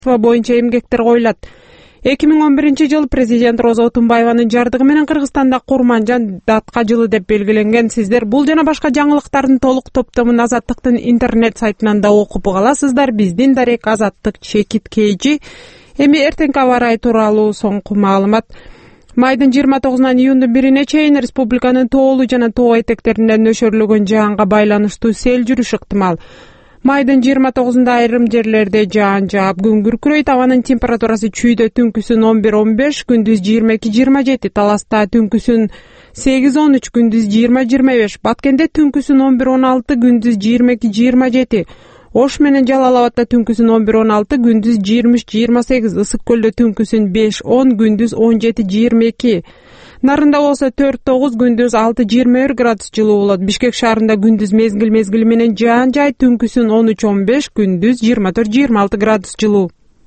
боюнча эмгектер коюлат. 2011-жылы президент Роза Отунбаеванын жардыгы менен Кыргызстанда Курманжан датка жылы деп белгиленген. Сиздер бул жана башка жаңылыктардын толук топтомун Азаттыктын интернет сайтынан да окуп каласыздар. Биздин дарек Азаттык чекиткейжи. Эми эртеңки аба ырайы тууралуу соңку маалымат. Майдын 29-нан июндун 1-ине чейин республиканын тоолуу жана тоо этектеринде нөшөрлөгөн жаанга байланыштуу сел жүрүш ыктымал. Майдын 29-нда айрым жерлерде жаан жаап, күн күркүрөйт, абанын температурасы чүйдө түнкүсүн 11-15, күндүз 22-27, Таласта түнкүсүн 8-13, күндүз 20-25, Баткенде түнкүсүн 11-16, күндүз 22-27, Ош менен Жалал Абадда түнкүсүн 11-16, күндүз 23-28, Ысык Көлдө түнкүсүн 5-10, күндүз 17-22, Нарында болсо 4-9, күндүз 6-21 градус жылуу болот. Бишкек шаарында күндүз мезгил менен жаан жай, түнкүсүн 13-15, күндүз 24-26 градус жылуу.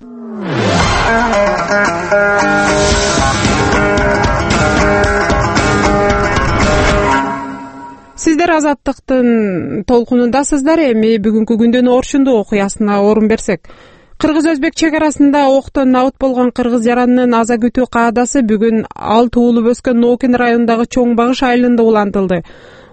Сиздер Азаттыктын толкунундасыздар. Эми бүгүнкү күндүн оршундуу окуясына орун берсек. Кыргыз-Өзбек чек арасында октон набыт болгон кыргыз жаранынын аза күтүү каадасы бүгүн ал туулуп өскөн Ноокин районундагы Чоң Багыш айылында улантылды.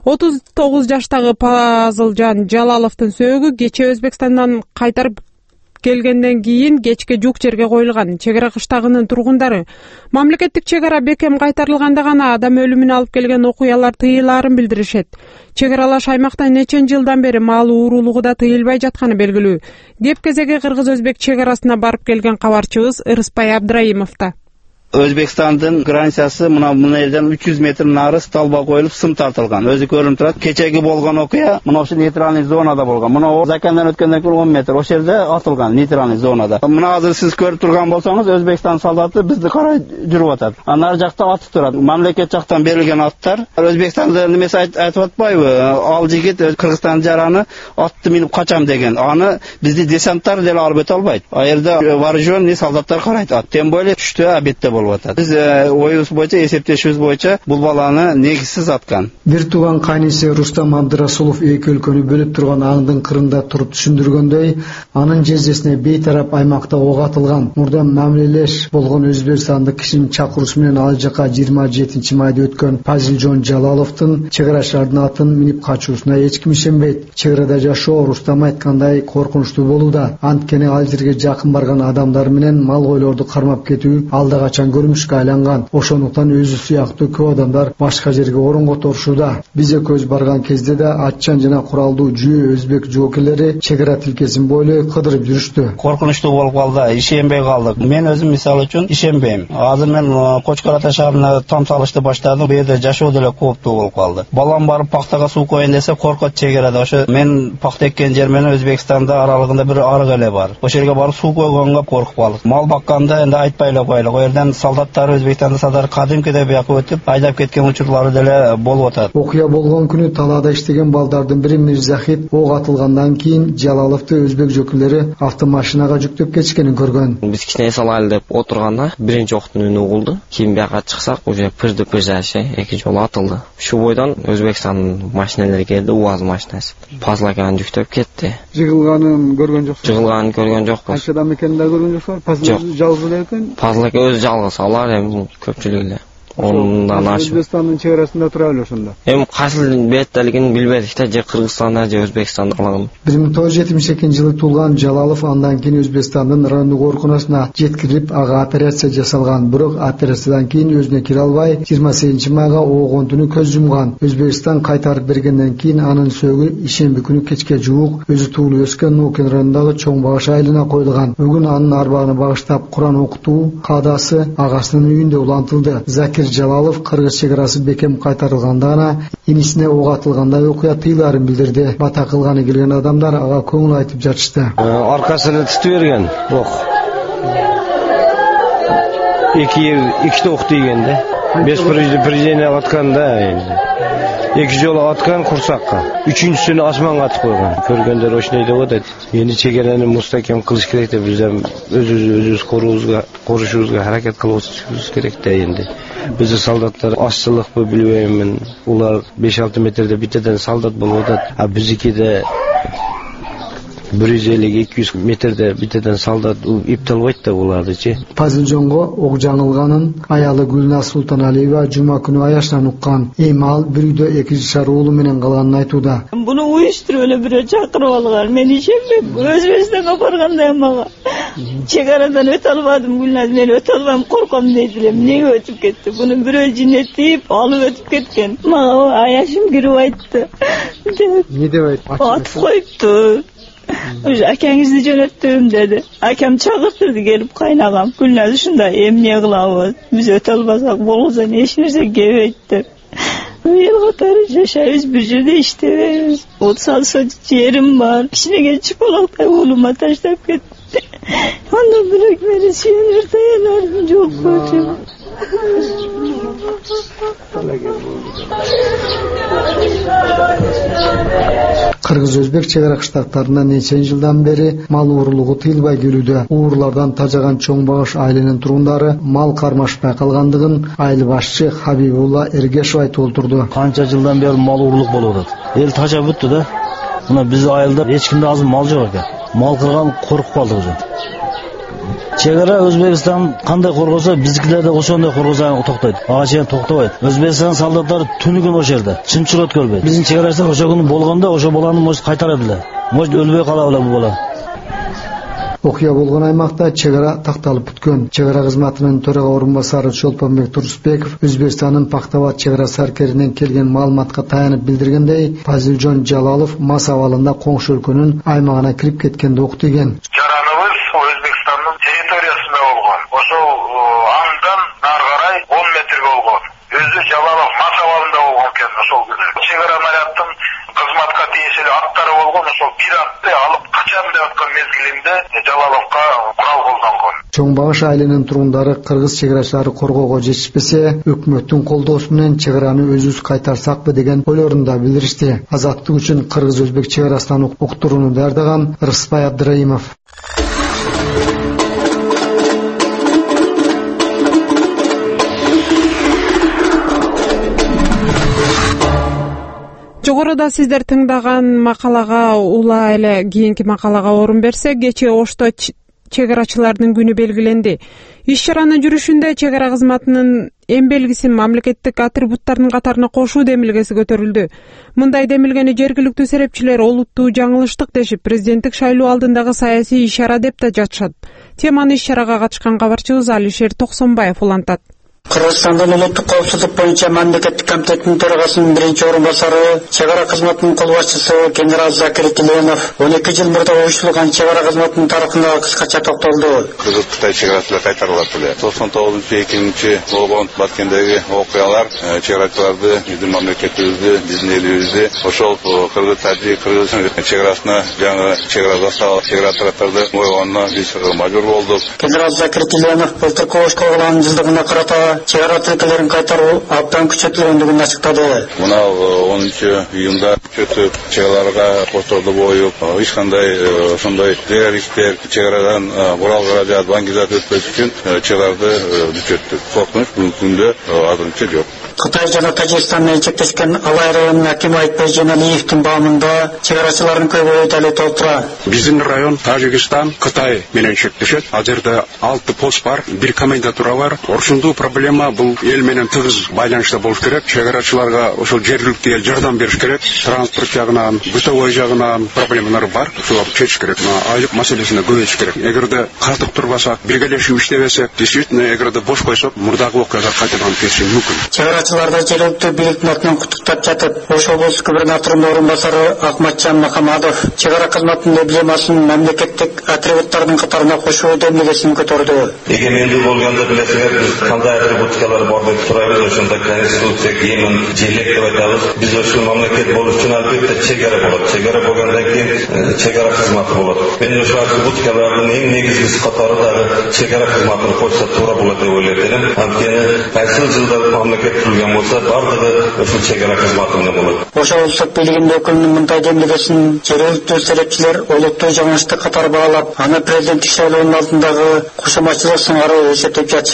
39 жаштагы Пазылжан Жалаловдун сөөгү кечээ Өзбекстандан кайтарып келгенден кийин кечке жук жерге коюлган. Чек ара кыштагынын тургундары мамлекеттик чек ара бекем кайтарылганда гана адам өлүмүнө алып келген окуялар тыйылаарын билдиришет. Чек аралаш аймакта нечен жылдан бери мал уурулугу да тыйылбай жатканы белгилүү. Кеп кезеги Кыргыз-Өзбек чек арасына барып келген кабарчыбыз Ырыспай Абдраимовда. Өзбекстандын границасы мына жерден 300 метр нары столба коюлуп сым тартылган. Өзү көрүнүп турат. Кечеги болгон окуя мына ошол нейтральный зонада болгон. Мына Закандан өткөндөн кийин 10 метр ошол жерде атылган нейтральный зонада. Мына азыр сиз көрүп турган болсоңуз Өзбекстан солдаты бизди карай жүрүп атат. Анар жакта атып турат. Мамлекет жактан берилген аттар. Өзбекстанда немесе айтып атпайбы? Ал жигит Кыргызстан жараны атты минип качам деген. Аны бизди десанттар деле алып өтө албайт. А жерде вооруженный солдаттар карайт. Тем более түштө обедте Биз оюбуз боюнча, эсептешибиз боюнча бул баланы негизсиз аткан. Бир тууган кайниси Рустам Абдырасулов эки өлкөнү бөлүп турган аңдын кырында туруп түшүндүргөндөй, анын жездесине бейтарап аймакта ок атылган. Мурдан мамилелеш болгон өзбекстандык кишинин чакыруусу менен ал жака 27 майда өткөн Пазилжон Жалаловдун чек ара шаардын атын минип качуусуна эч ким ишенбейт. Чек арада жашоо Рустам айткандай коркунучтуу болууда. Анткени ал жерге жакын барган адамдар менен мал койлорду кармап кетүү алда качан көрүнүшкө айланган. Ошондуктан өзү сыяктуу көп адамдар башка жерге орунго торушууда. Биз экөөбүз барган кезде да атчан жана куралдуу жүйө өзбек жоокерлери чек ара тилкесин бойлой кыдырып жүрүштү. Коркунучтуу болуп калды, ишенбей калдык. Мен өзүм мисалы үчүн ишенбейм. Азыр мен Кочкор Ата шаарына там салышты баштадым. Бу жерде жашоо деле кооптуу болуп калды. Балам барып пактага суу коеюн десе коркот чек арада. Ошо мен пакта эккен жер менен Өзбекстанда аралыгында бир арык эле бар. Ошол жерге барып суу койгонго коркуп калдык. Мал бакканда энди айтпай эле коелук. Ал жерден солдаттар Өзбекстанда садар кадимкиде бияка өтүп айдап кеткен учурлары деле болуп атат. Окуя болгон күнү талаада иштеген балдардын бири Мирзахит ок атылгандан кийин Жалаловду өзбек жокерлери автомашинага жүктөп кетишкенин көргөн. Биз кичине салайлы деп отурганда биринчи октун үнү угулду. Кийин бияка чыксак уже пырды-пыржашы эки жолу атылды. Шу бойдон Өзбекстандын машиналери келди, УАЗ машинасы. Пазлаканы жүктөп кетти. Жыгылганын көргөн жоксуз? Жыгылганын көргөн жокпуз. Кача адам экенин да көргөн жоксуз? Пазлак жалгыз эле экен? Пазлак өзү жалгыз, алар эми көпчүлүгү эле. Ондан ашып. Өзбекстандын чек арасында тура эле ошондо. Эми кайсыл беттелигин билбедик да, же Кыргызстанда же Өзбекстанда калган. 1972-жылы туулган Жалалов андан кийин Өзбекстандын райондук ооруканасына жеткирилип, ага операция жасалган. Бирок операциядан кийин өзүнө кире албай, 28-майга оогон түнү көз жумган. Өзбекстан кайтарып бергенден кийин анын сөөгү ишемби күнү кечке жуук өзү туулуп өскөн Ноокин районундагы Чоң Багыш айылына коюлган. Бүгүн анын арбагына багыштап Куран окутуу каадасы агасынын үйүндө улантылды. Жалалов Кыргыз чек арасы бекем кайтарылганда гана инисине ок атылгандай окуя тыйылаарын билдирди. Бата кылганы келген адамдар ага көңүл айтып жатышты. Аркасына түтүп берген ок. Эки ок тийгенде. Без предупреждения атканда энди. Эки жолу аткан курсакка. Үчүнчүсүнү асманга атып койгон. Көргөндөр ошондой деп атат. Эми чек араны мустакем кылыш керек деп биз өзүбүз корушубузга аракет кылышыбыз керек да энди. Биздин солдаттар ашчылыкпы билбеймин. Улар 5-6 метрде битеден солдат болуп атат. А биздикиде 150-200 метрде битеден солдат ипталбайт да булардычы. Павильонго ок жаңылганын аялы Гүлназ Султаналиева жума күнү аяшынан уккан. Эми ал бир үйдө 2 жашар уулу менен калганын айтууда. Буну уюштуруп эле бирөө чакырып алган. Мен ишенбейм. Өзбекстанга барганда мага чегарадан өтө албадым. Гүлназ, мен өтө албайм, корком дейт элем. Эмнеге өтүп кетти? Буну бирөө жинетип, алып өтүп кеткен. Мага аяшым кирип айтты. Не деп айтты? Атып коюпту. Akangizdi жөнөттүм dedi. Akam çağırtırdı gelip kaynagam. Gülnaz ушундай эмне кылабыз? Биз өтө албасак болгузан эч нерсе кебейт. Эл катары жашайбыз, бир жерде иштебейбиз. 36 сотик жерим бар. Кичинеге чыпалактай уулума таштап кетти. Андан бирок мени сүйөнөр таянарым жок болчу. Кыргыз-өзбек чегара кыштактарында нече жылдан бери мал уурулугу тыйылбай келүүдө. Уурлардан тажаган чоң багыш айылынын тургундары мал кармашпай калгандыгын айыл башчы Хабибулла Эргешев айтып отурду. Канча жылдан бери мал уурулук болуп атат. Эл тажап бүттү да. Мына биз айылда эч кимде азыр мал жок экен. Мал кырган коркуп калдык уже. Чегара Өзбекстан кандай коргосо, биздикилер да ошондой коргосо токтойт. Ага чейин токтобойт. Өзбекстан солдаттары түнүгүн ошол жерде. Чынчыр өткөрбөйт. Биздин чегарачылар ошо күнү болгондо ошо баланы может кайтарат эле. Может өлбөй кала эле бул бала. Окуя болгон аймакта чегара такталып бүткөн. Чегара кызматынын төрага орун басары Чолпонбек Турсбеков Өзбекстандын Пактабад чегара саркеринен келген маалыматка таянып билдиргендей, Пазилжон Жалалов мас абалында коңшу өлкөнүн аймагына кирип кеткенди ук деген. Өзбекстандын территориясында болгон. Ошол андан нары карай 10 метрге болгон. Өзү Жалалов мас абалында болгон экен ошол күнү. Чегара нарядтын кызматка тиешелүү аттары болгон. Ошол бир атты алып качам деп аткан мезгилинде Жалаловго курал колдонгон. Чоң багыш айылынын тургундары кыргыз чегарачылары коргоого жетишпесе, өкмөттүн колдоосу менен чегараны өзүбүз кайтарсакпы деген ойлорун да билдиришти. Азаттык үчүн кыргыз-өзбек чегарасынан уктурууну даярдаган Рыспай Абдыраимов. Жогоруда сиздер тыңдаган макалага ула эле кийинки макалага орун берсек, кечээ Ошто чегарачылардын күнү белгиленди. Иш-чаранын жүрүшүндө чегара кызматынын эң белгисин мамлекеттик атрибуттардын катарына кошуу демилгеси көтөрүлдү. Мындай демилгени жергиликтүү серепчилер олуттуу жаңылыштык дешип, президенттик шайлоо алдындагы саясий иш-чара деп да жатышат. Теманы иш-чарага катышкан кабарчыбыз Алишер Токсонбаев улантат. Кыргызстандын улуттук коопсуздук боюнча мамлекеттик комитетинин төрагасынын биринчи орун басары, чегара кызматынын кол башчысы генерал Закир Тиленов 12 жыл мурда уюштурулган чегара кызматынын тарыхына кыскача токтолду. Кыргыз-Кытай чегарачылар кайтарылат эле. 99-2000 болгон Баткендеги окуялар чегарачыларды, биздин мамлекетибизди, биздин элибизди ошол Кыргыз-Тажик чегарасына жаңы чегара заставалык чегара отряддарды койгонуна биз мажбур болдук. Генерал Закир Тиленов былтыркы ош кылган жылдыгына карата чегара тилкелерин кайтаруу абдан күчөтүлгөндүгүн ачыктады. Мына 10-июнда күчөтүп чегараларга посторду коюп, эч кандай ошондой террористтер чегарадан бурал каражат, баңгизат өтпөш үчүн чегараларды күчөттүк. Коркунуч бүгүнкү күндө азырынча жок. Кытай жана Тажикстан менен чектешкен Алай районунун акими Айтбай Женалиевдин баамында чегарачылардын көбү дали толтура. Биздин район Тажикстан, Кытай менен чектешет. Ал жерде 6 пост бар, бир комендатура бар. Ошондой проблема бул эл менен тыгыз байланышта болуш керек. Чегарачыларга ошол жергиликтүү эл жардам бериш керек. Транспорт жагынан, бытовой жагынан проблемалар бар. Ошолорду чечиш керек. Айлык маселесине көбөйтүш керек. Эгерде катык турбасак, биргелешип иштебесек, действительно эгерде бош койсок, мурдагы окуялар кайтадан кетиши мүмкүн. Чегарачыларды жергиликтүү бийликтин атынан куттуктап жатып, Ош облустук губернаторунун орун басары Акматжан Макамадов чегара кызматынын эмблемасын мамлекеттик атрибуттардын катарына кошуу демилгесин көтөрдү. Эгемендүү болгондо билесиңер, биз кандай атрибуткалар бар деп сурайбыз, ошондо конституция кийин желек деп айтабыз. Биз ошол мамлекет болуш үчүн албетте чегара болот. Чегара болгондон кийин чегара кызматы болот. Мен ошол атрибуткалардын эң негизгиси катары дагы чегара кызматын койсо туура болот деп ойлойт элем. Анткени кайсы жылда мамлекет турган болсо, бардыгы ошол чегара кызматы менен болот. Ош облустук бийлигинин өкүлүнүн мындай демилгесин жергиликтүү серепчилер олуттуу жаңылыштык катары баалап, аны президенттик шайлоонун алдындагы кошомачылык сыңары эсептеп жатышат.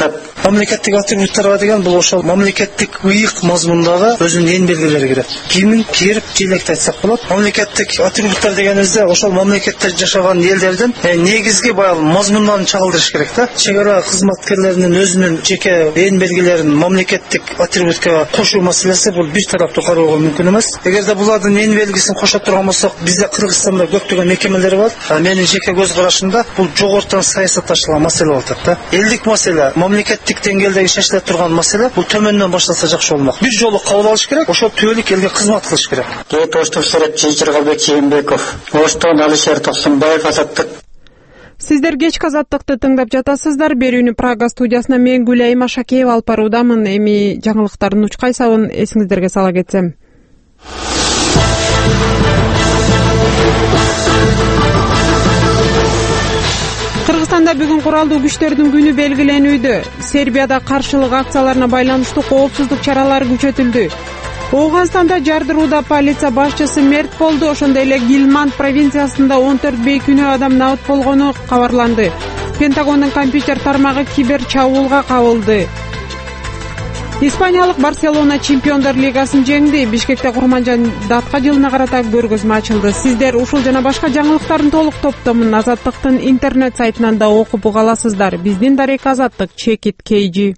Мамлекеттик атрибуттарга деген бул ошол мамлекеттик ыйык мазмундагы өзүнүн эң белгилери кирет. Кийимин кийип желекти айтсак болот. Мамлекеттик атрибуттар дегенибизде ошол мамлекетте жашаган элдердин негизги баягы мазмундарын чагылдырыш керек да. Чек ара кызматкерлеринин өзүнүн жеке эң белгилерин мамлекеттик атрибутка кошуу маселеси бул бир тараптуу кароого мүмкүн эмес. Эгерде булардын эң белгисин кошо турган болсок, бизде Кыргызстанда көптөгөн мекемелер бар. Менин жеке көз карашымда бул жогорутан саясатташылган маселе болуп атат да. Элдик маселе, мамлекеттик деңгээлдеги шешиле турган маселе бул төмөндөн башталса жакшы болмок. Бир жолу кабыл алыш керек, ошо түбөлүк элге кызмат кылыш керек. Кет оштук серепчи Жыргалбек Жээнбеков, Оштон Алишер Токсунбаев, Азаттык. Сиздер кечки Азаттыкты тыңдап жатасыздар. Берүүнү Прага студиясына мен Гүлайым Ашакеева алып баруудамын. Эми жаңылыктардын учкайсабын эсиңиздерге сала кетсем. Кыргызстанда бүгүн куралдуу күчтөрдүн күнү белгиленүүдө. Сербияда каршылык акцияларына байланыштуу коопсуздук чаралары күчөтүлдү. Ооганстанда жардырууда полиция башчысы мерт болду. Ошондой эле Гилманд провинциясында 14 бейкүнөө адам набыт болгону кабарланды. Пентагондун компьютер тармагы кибер чабуулга кабылды. Испаниялык Барселона Чемпиондар лигасын жеңди. Бишкекте Курманжан датка жылына карата көргөзмө ачылды. Сиздер ушул жана башка жаңылыктардын толук топтомун Азаттыктын интернет сайтынан да окуп уга аласыздар. Биздин дарек Азаттык Чекит Кейжи.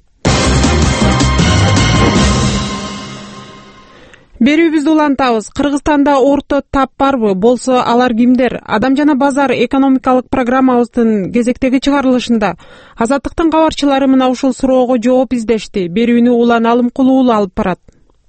Берүүбүздү улантабыз. Кыргызстанда орто тап барбы? Болсо алар кимдер? Адам жана базар экономикалык программабыздын кезектеги чыгарылышында Азаттыктын кабарчылары мына ушул суроого жооп издешти. Берүүнү Улан Алымкулуулу алып барат.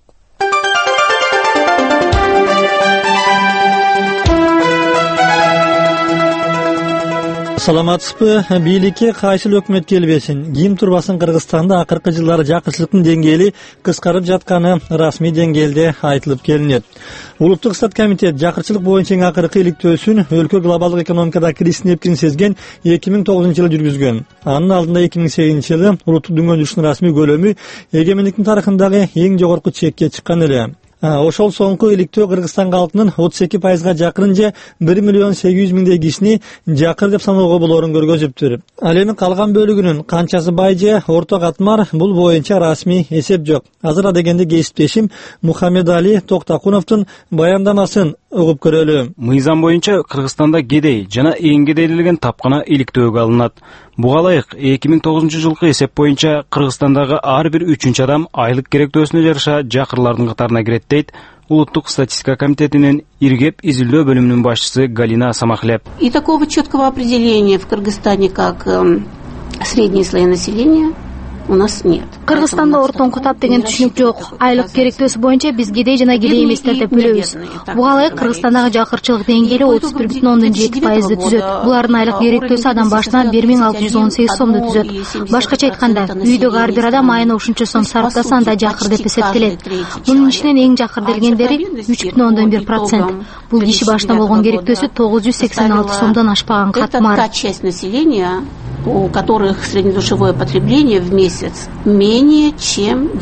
Саламатсызбы? Бийликке кайсыл өкмөт келбесин, ким турбасын Кыргызстанда акыркы жылдары жакырчылыктын деңгээли кыскарып жатканы расмий деңгээлде айтылып келинет. Улуттук Стат комитет жакырчылык боюнча эң акыркы иликтөөсүн өлкө глобалдык экономикада кризистин эпкин сезген 2009 жылы жүргүзгөн. Анын алдында 2008 жылы улуттук дүнгөнчүлүктүн расмий көлөмү эгемендиктин тарыхындагы эң жогорку чекке чыккан эле. Ошол соңку иликтөө Кыргызстан калкынын 32%га жакырын же 1.800.000 кишини жакыр деп саноого болоорун көргөзүптүр. Ал эми калган бөлүгүнүн канчасы бай же орто катмар бул боюнча расмий эсеп жок. Азыр адегенде кесиптешим Мухаммедали Токтакуновдун баяндамасын угуп көрөлү. Мыйзам боюнча Кыргызстанда кедей жана эң кедейлилген тапкана иликтөөгө алынат. Буга ылайык 2009 жылкы эсеп боюнча Кыргызстандагы ар бир 3-чү адам айлык керектөөсүнө жараша жакырлардын катарына кирет дейт Улуттук статистика комитетинин Иргеп изилдөө бөлүмүнүн башчысы Галина Самахлеп. И такого четкого определения в Кыргызстане как средние слои населения у нас нет. Кыргызстанда ортоңку тап деген түшүнүк жок. Айлык керектөөсү боюнча биз кедей жана кедей эместер деп бөлөбүз. Буга ылайык Кыргызстандагы жакырчылык деңгээли 31.7% түзөт. Булардын айлык керектөөсү адам башына 1618 сомду түзөт. Башкача айтканда, үйдөгү ар бир адам айына ушунча сом сарптаса анда жакыр деп эсептелет. Мунун ичинен эң жакыр делгендери 3.1%. Бул киши башына болгон керектөөсү 986 сомдон ашпаган катмар. Та часть населения, у которых среднедушевое потребление в месяц менее чем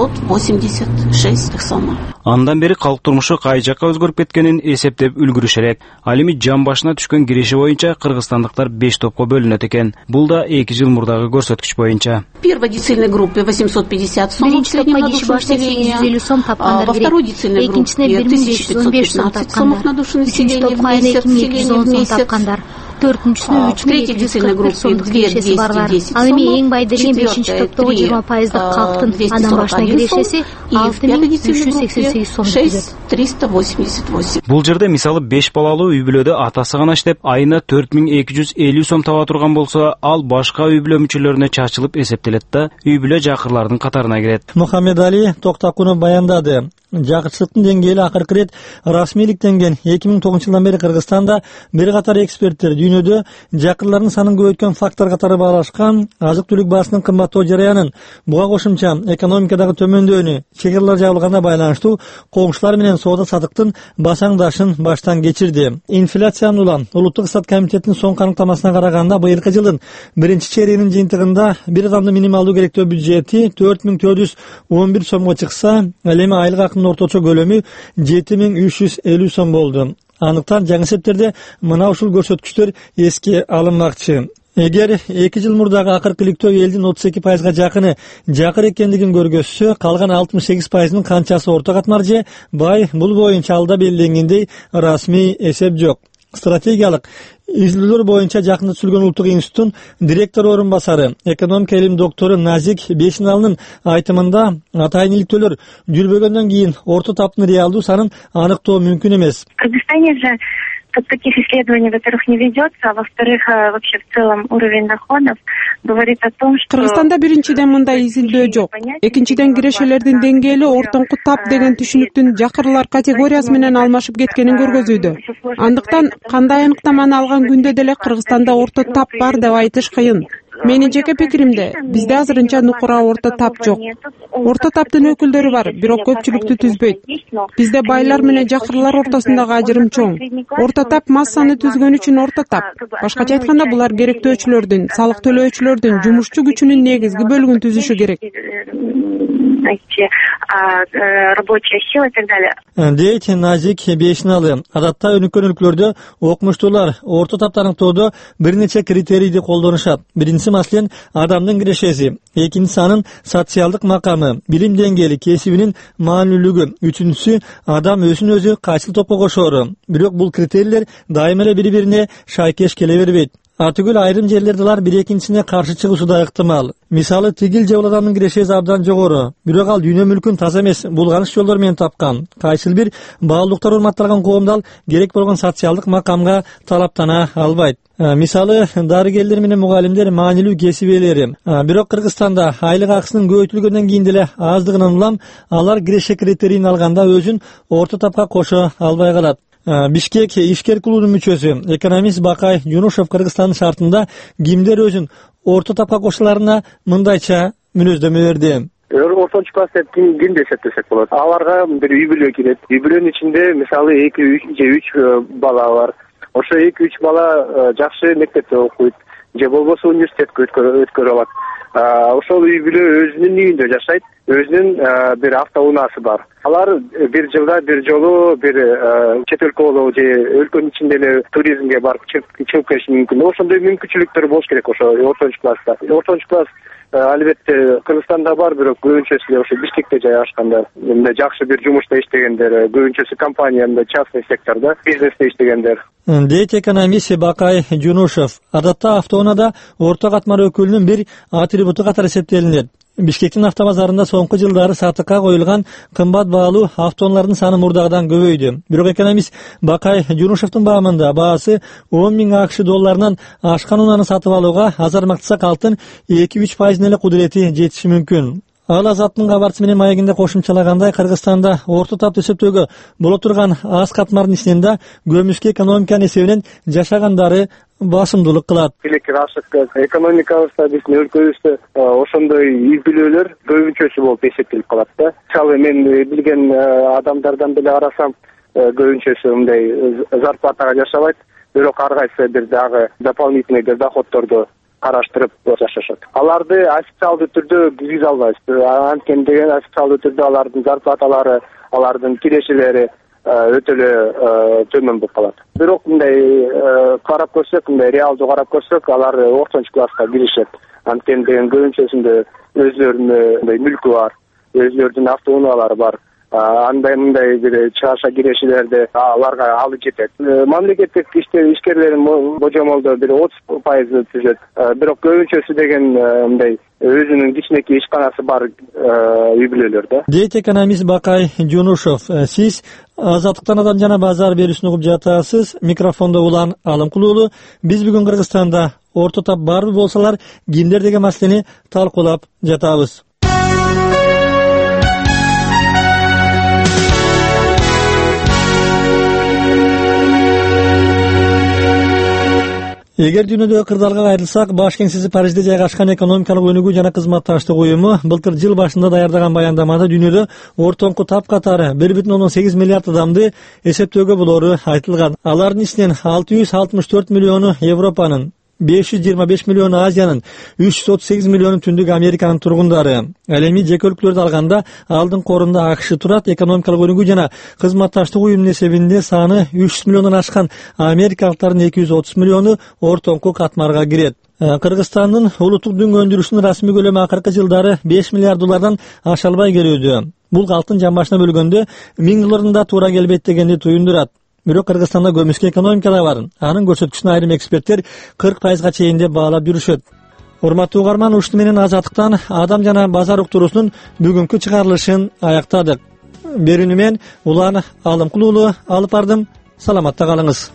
986 сомов. Андан бери калк турмушу кай жакка өзгөрүп кеткенин эсептеп үлгүрүш элек. Ал эми жан башына түшкөн кириши боюнча кыргызстандыктар 5 топко бөлүнөт экен. Бул да 2 жыл мурдагы көрсөткүч боюнча. В первой децильной группе 850 сом среднедушевое населения, во второй децильной группе 1515 сомов на душу населения в месяц. Төртүнчүсүнө 3240 сомдук кирешеси барлар. Ал эми эң бай делген 5-чи топтогу 20% калктын адам башына кирешеси 6388 сом түзөт. 388. Бул жерде мисалы 5 балалуу үй бүлөдө атасы гана иштеп айына 4250 сом таба турган болсо, ал башка үй бүлө мүчөлөрүнө чачылып эсептелет да үй бүлө жакырлардын катарына кирет. Мухаммедали Токтакунов баяндады. Жакырчылыктын деңгээли акыркы ирет расмийликтенген 2009 жылдан бери Кыргызстанда бир катар эксперттер дүйнөдө жакырлардын санын көбөйткөн фактор катары баалашкан азык-түлүк баасынын кымбаттоо жараянын, буга кошумча экономикадагы төмөндөөнү, чек аралар жабылганына байланыштуу коңшулар менен соода сатыктын басаңдашын баштан кечирди. Инфляциянын улам Улуттук Стат комитетинин соңку аныктамасына караганда быйылкы жылдын биринчи чейрегинин жыйынтыгында бир адамдын минималдуу керектөө бюджети 4411 сомго чыкса, ал эми айлык орточо көлөмү 7350 сом болду. Анықтан жаңы септерде мына ушул көрсөткүчтөр эске алынмакчы. Эгер 2 жыл мурдагы акыркы иликтөө элдин 32%га жакыны жакыр экендигин көргөзсө, калган 68%нын канчасы орто катмар же бай, бул боюнча алда белгиленгендей расмий эсеп жок. Стратегиялык изилдөөлөр боюнча жакында түзүлгөн улуттук институттун директор орун басары, экономика илим доктору Назик Бешиналынын айтымында атайын иликтөөлөр жүрбөгөндөн кийин орто таптын реалдуу санын аныктоо мүмкүн эмес. Таких исследований, во-первых, не ведется, а во-вторых, вообще в целом уровень доходов говорит о том, что... Кыргызстанда биринчиден мындай изилдөө жок. Экинчиден кирешелердин деңгээли ортоңку тап деген түшүнүктүн жакырлар категориясы менен алмашып кеткенин көргөзүүдө. Андыктан кандай аныктаманы алган күндө деле Кыргызстанда орто тап бар деп айтыш кыйын. Менин жеке пикиримде, бизде азырынча нукура орто тап жок. Орто таптын өкүлдөрү бар, бирок көпчүлүктү түзбөйт. Бизде байлар менен жакырлар ортосундагы ажырым чоң. Орто тап массаны түзгөн үчүн орто тап. Башкача айтканда, булар керектөөчүлөрдүн, салык төлөөчүлөрдүн, жумушчу күчүнүн негизги бөлүгүн түзүшү керек. Рабочая сила и так далее. Дейт Назик Бешиналы. Адатта өнүккөн өлкөлөрдө окумуштуулар орто таптын аныктоодо бир нече критерийди колдонушат. Биринчиси маселен адамдын кирешеси, экинчиси анын социалдык макамы, билим деңгээли, кесибинин маанилүүлүгү, үчүнчүсү адам өзүн өзү кайсыл топко кошоору. Бирок бул критерийлер дайыма эле бири-бирине шайкеш келе бербейт. Атүгүл айрым жерлерде алар бири экинчисине каршы чыгышы да ыктымал. Мисалы, тигил же бул адамдын кирешеси абдан жогору, бирок ал дүйнө мүлкүн таза эмес, булганыш жолдор менен тапкан. Кайсыл бир баалуулуктар урматталган коомдо керек болгон социалдык макамга талаптана албайт. Мисалы, дарыгерлер менен мугалимдер маанилүү кесип ээлери. Бирок Кыргызстанда айлык акысынын көбөйтүлгөндөн кийин деле аздыгынан улам алар киреше критерийин алганда өзүн орто тапка кошо албай калат. Бишкек ишкер клубунун мүчөсү, экономист Бакай Жунушев Кыргызстандын шартында кимдер өзүн орто тапка кошуларына мындайча мүнөздөмө берди. Ортончу класс деп кимди эсептесек болот? Аларга бир үй бүлө кирет. Үй бүлөнүн ичинде мисалы 2-3 бала бар. Ошо 2-3 бала жакшы мектепте окуйт, же болбосо университетке өткөрүп алат. Ошол үй бүлө өзүнүн үйүндө жашайт, өзүнүн бир автоунаасы бар. Алар бир жылда бир жолу бир чет өлкө болобу же өлкөнүн ичинде эле туризмге барып чыгып келиши мүмкүн. Ошондой мүмкүнчүлүктөр болуш керек ошо ортончу класста. Ортончу класс албетте Кыргызстанда бар, бирок көбүнчөсү ошо Бишкекте жайгашкандар. Мындай жакшы бир жумушта иштегендер, көбүнчөсү компанияда, частный секторда, бизнесте иштегендер. Дейт экономист Бакай Жунушев. Адатта автоунаада орто катмар өкүлүнүн бир атрибуту катары эсептелинет. Бишкектин автобазарында соңку жылдары сатыкка коюлган кымбат баалуу автоунаалардын саны мурдагыдан көбөйдү. Бирок экономист Бакай Жунушевдин баамында баасы 10 000 акш долларынан ашкан унааны сатып алууга аз армактасак алтын 2-3% эле кудурети жетиши мүмкүн. Ал Азаттын кабарчысы менен маегинде кошумчалагандай, Кыргызстанда орто тапты эсептөөгө боло турган аз катмардын ичинен да көмүскө экономиканын эсебинен жашагандары басымдуулук кылат. Келеки ашык экономикабызда биздин өлкөбүздө ошондой үй бүлөлөр көбүнчөсү болуп эсептелип калат да. Мисалы мен билген адамдардан деле карасам, көбүнчөсү мындай зарплатага жашабайт, бирок ар кайсы бир дагы дополнительный доходдорду караштырып жашашат. Аларды официалдуу түрдө киргизе албайбыз. Анткени официалдуу түрдө алардын зарплаталары, алардын кирешелери өтө эле төмөн болуп калат. Бирок мындай карап көрсөк, мындай реалдуу карап көрсөк, алар ортончу класска киришет. Анткени көбүнчөсүндө өзлөрүнүн мүлкү бар, өзлөрүнүн автоунаалары бар. Андай мындай бир чыгаша кирешелерди аларга алып жетет. Мамлекеттик ишкерлердин божомолдо бир 30% түзөт. Бирок көбүнчөсү деген мындай өзүнүн кичинекей ишканасы бар үй бүлөлөр да. Дейт экономист Бакай Жунушев. Сиз Азаттыктан адам жана базар берүүсүн угуп жатасыз. Микрофондо Улан Алымкулуулу. Биз бүгүн Кыргызстанда орто тап барбы болсалар, кимдер деген маселени талкуулап жатабыз. Эгер дүйнөдөгү кырдаалга кайрылсак, баш кеңсеси Парижде жайгашкан экономикалык өнүгүү жана кызматташтык уюму былтыр жыл башында даярдаган баяндамада дүйнөдө ортоңку тап катары 1,8 миллиард адамды эсептөөгө болору айтылган. Алардын ичинен 664 миллиону Европанын, 525 миллион Азиянын, 338 миллион Түндүк Американын тургундары. Ал эми жеке өлкөлөрдү алганда алдын корунда АКШ турат. Экономикалык өнүгүү жана кызматташтык уюмунун эсебинде саны 300 миллиондон ашкан америкалыктардын 230 миллиону ортоңку катмарга кирет. Кыргызстандын улуттук дүң өндүрүшүнүн расмий көлөмү акыркы жылдары 5 миллиард доллардан аша албай келүүдө. Бул алтын жамбашына бөлгөндө 1000 доллардан да туура келбейт дегенди туюндурат. Бирок Кыргызстанда көмүскө экономика да бар. Анын көрсөткүчүн айрым эксперттер 40% чейин деп баалап жүрүшөт. Урматтуу угарман, ушуну менен Азаттыктан адам жана базар уктуруусунун бүгүнкү чыгарылышын аяктадык. Берүүнү мен Улан Алымкул уулу алып бардым. Саламатта калыңыз.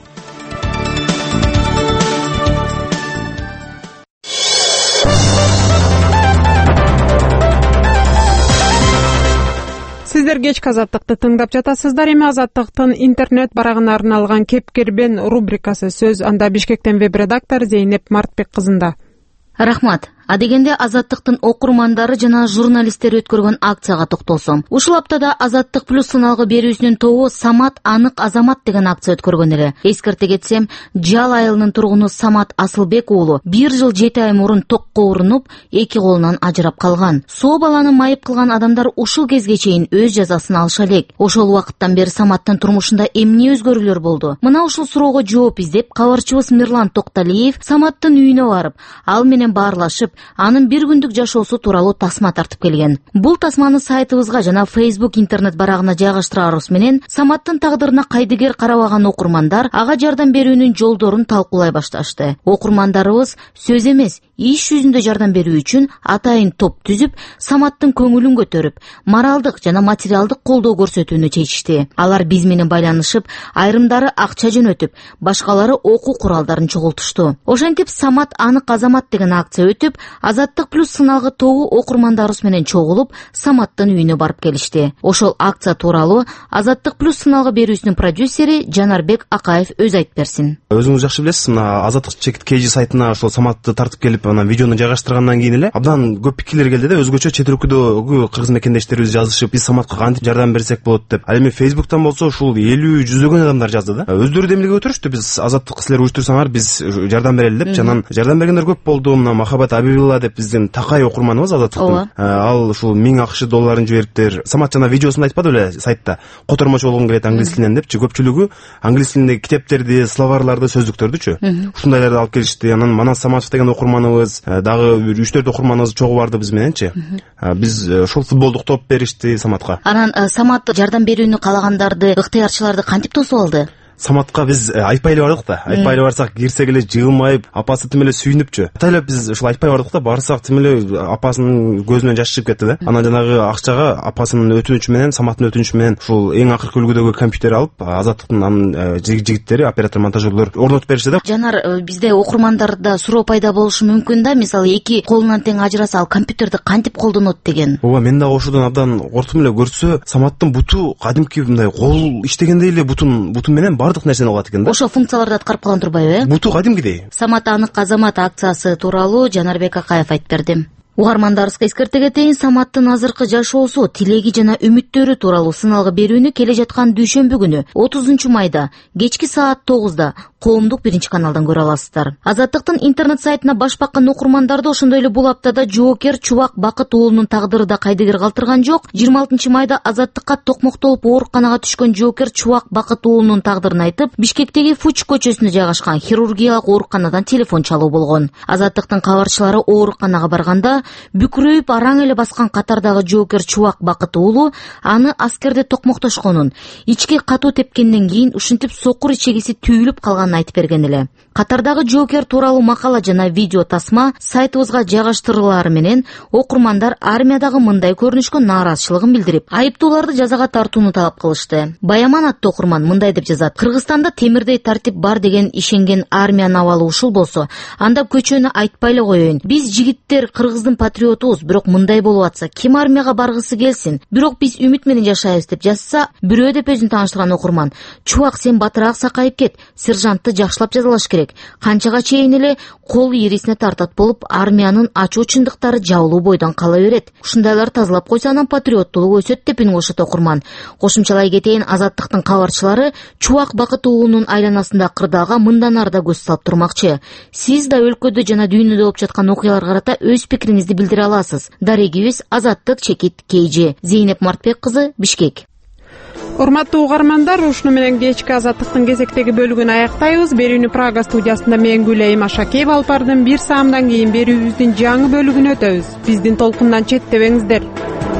Сиздер кечки Азаттыкты тыңдап жатасыздар. Эми Азаттыктын интернет барагына арналган Кепкербен рубрикасы сөз. Анда Бишкектен веб-редактор Зейнеп Мартбек кызында. Рахмат. Адегенде Азаттыктын окурмандары жана журналисттери өткөргөн акцияга токтолсом. Ушул аптада Азаттык плюс сыналгы берүүсүнүн тобу Самат Анык Азамат деген акция өткөргөн эле. Эскерте кетсем, Жал айылынын тургуну Самат Асылбек уулу 1 жыл 7 ай мурун токко урунуп, 2 колунан ажырап калган. Соо баланы майып кылган адамдар ушул кезге чейин өз жазасын алыша элек. Ошол убакыттан бери Саматтын турмушунда эмне өзгөрүүлөр болду? Мына ушул суроого жооп издеп, кабарчыбыз Мирлан Токталиев Саматтын үйүнө барып, ал менен баарлашып, анын 1 күндүк жашоосу тууралуу тасма тартып келген. Бул тасманы сайтыбызга жана Facebook интернет барагына жайгаштырарыбыз менен Саматтын тагдырына кайдыгер карабаган окурмандар ага жардам берүүнүн жолдорун талкуулай башташты. Окурмандарыбыз сөз эмес, иш жүзүндө жардам берүү үчүн атайын топ түзүп, Саматтын көңүлүн көтөрүп, моралдык жана материалдык колдоо көрсөтүүнү чечишти. Алар биз менен байланышып, айрымдары акча жөнөтүп, башкалары окуу куралдарын чогултушту. Ошентип Самат Анык Азамат деген акция өтүп, Азаттык плюс сыналгы тобу окурмандарыбыз менен чогулуп, Саматтын үйүнө барып келишти. Ошол акция тууралуу Азаттык плюс сыналгы берүүсүнүн продюсери Жанарбек Акаев өз айтып берсин. Өзүңүз жакшы билесиз, мына Азаттык КЖ сайтына ошол Саматты тартып келип, анан видеону жайгаштыргандан кийин эле абдан көп пикирлер келди да, өзгөчө чет өлкөдөгү кыргыз мекендештерибиз жазышып, биз Саматка кантип жардам берсек болот деп. Ал эми Facebooktан болсо ушул 50 жүздөгөн адамдар жазды да. Өздөрү демилге көтөрүштү, биз Азаттык силер уюштурсаңар биз жардам берели деп. Жанан жардам бергендер көп болду. Мына Махабат Абибилла деп биздин такай окурманыбыз Азаттыктын. Ал ушул 1000 акш долларын жибериптир. Самат жана видеосунда айтпады беле сайтта. Котормочу болгум келет англис тилинен депчи. Көпчүлүгү англис тилиндеги китептерди, словарларды, сөздүктөрдүчү. Ушундайларды алып келишти. Анан Манас Саматов деген окурманыбыз, дагы 3-4 окурманыбыз чогуу барды биз мененчи. Биз ошол футболдук топ беришти Саматка. Анан Самат жардам берүүнү каалагандарды, ыктыярчыларды кантип тосуп алды? Саматка биз айтпай эле бардык да. Айтпай эле барсак кирсек эле жылмайып, апасы тим эле сүйүнүпчү. Атайлап биз ушул айтпай бардык да, барсак тим эле апасынын көзүнөн жаш чыгып кетти да. Анан жанагы акчага апасынын өтүнүчү менен, Саматтын өтүнүчү менен ушул эң акыркы үлгүдөгү компьютер алып, Азаттыктын анын жигиттери, оператор, монтажерлор орнотуп беришти да. Жанар, бизде окурмандарда суроо пайда болушу мүмкүн да, мисалы 2 колунан тең ажыраса ал компьютерди кантип колдонот деген. Ооба, мен дагы ошодон абдан кортум эле. Көрсө, Саматтын буту кадимки мындай кол иштегендей эле бутун менен бардык нерсени кылат экен да. Ошо функцияларды аткарып калган турбайбы? Буту кадимкидей. Самат Анык Азамат акциясы тууралуу Жанарбек Акаев айтып берди. Угармандарыбызга эскерте кетейин, Саматтын азыркы жашоосу, тилеги жана үмүттөрү тууралуу сыналгы берүүнү келе жаткан дүйшөмбү күнү 30 майда кечки саат 9-да коомдук 1 каналдан көрө аласыздар. Азаттыктын интернет сайтына баш баккан окурмандарды ошондой эле бул аптада жоокер Чубак Бакыт уулунун тагдыры да кайдыгер калтырган жок. 26 майда Азаттыкка токмоктолуп ооруканага түшкөн жоокер Чубак Бакыт уулунун тагдырын айтып, Бишкектеги Фуч көчөсүндө жайгашкан хирургиялык ооруканадан телефон чалуу болгон. Азаттыктын кабарчылары ооруканага барганда бүкүрөйүп араң эле баскан катардагы жоокер Чубак Бакыт уулу аны аскерде токмоктошконун, ички катуу тепкенден кийин ушинтип сокур ичегиси түйүлүп калганын айтып берген эле. Катардагы жоокер тууралуу макала жана видео тасма сайтыбызга жайгаштырылары менен окурмандар армиядагы мындай көрүнүшкө нааразычылыгын билдирип, айыптууларды жазага тартууну талап кылышты. Баяман аттуу окурман мындай деп жазат: Кыргызстанда темирдей тартип бар деген ишенген армиянын абалы ушул болсо, анда көчөнү айтпай эле коеюн. Биз жигиттер Кыргыздын патриотубуз, бирок мындай болуп атса, ким армияга баргысы келсин? Бирок биз үмүт менен жашайбыз деп жазса, бирөө деп өзүн тааныштырган окурман: Чубак, сен батыраак сакайып кет, сержантты жакшылап жазалаш керек. Канчага чейин эле кол ирисине тартат болуп, армиянын ачуу чындыктары жабылуу бойдон кала берет. Ушундайлар тазалап койсо, анан патриоттуулук өсөт деп үн кошот окурман. Кошумчалай кетейин, Азаттыктын кабарчылары Чубак Бакыт уулунун айланасында кырдаалга мындан ары да көз салып турмакчы. Сиз да өлкөдө жана дүйнөдө болуп жаткан окуяларга карата өз пикириңизди билдире аласыз. Дарегибиз Азаттык _KG. Зейнеп Мартбек кызы, Бишкек. Урматтуу угармандар, ушуну менен кечки азаттыктын кезектеги бөлүгүн аяктайбыз. Берүүнү Прага студиясында мен Гүлайым Ашакеева алып бардым. 1 саамдан кийин берүүбүздүн жаңы бөлүгүнө өтөбүз. Биздин толкундан четтебеңиздер.